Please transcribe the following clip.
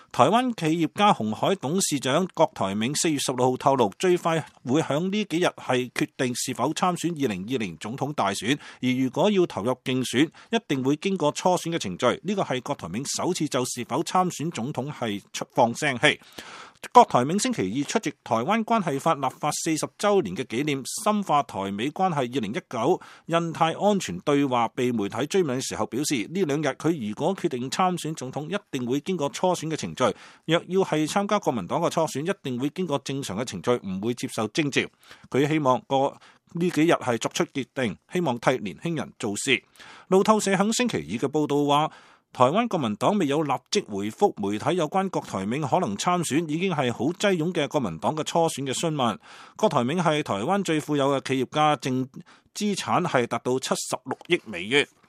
台灣企業家鴻海董事長郭台銘4月16號透露，最快會響呢幾日係決定是否參選2020總統大選，而如果要投入競選，一定會經過初選嘅程序。呢個係郭台銘首次就是否參選總統係放聲氣。郭台銘星期二出席台灣關係法立法40週年嘅紀念深化台美關係2019印太安全對話被媒體追問嘅時候表示，呢2日佢如果決定參選總統，一定會經過初選嘅程序。若要係參加國民黨嘅初選，一定會經過正常嘅程序，唔會接受徵召。佢希望呢幾日係作出決定，希望替年輕人做事。路透社響星期二嘅報道話，台灣國民黨未有立即回覆媒體有關郭台銘可能參選，已經係好擠擁嘅國民黨嘅初選嘅詢問。郭台銘係台灣最富有嘅企業家，淨資產係達到76億美元。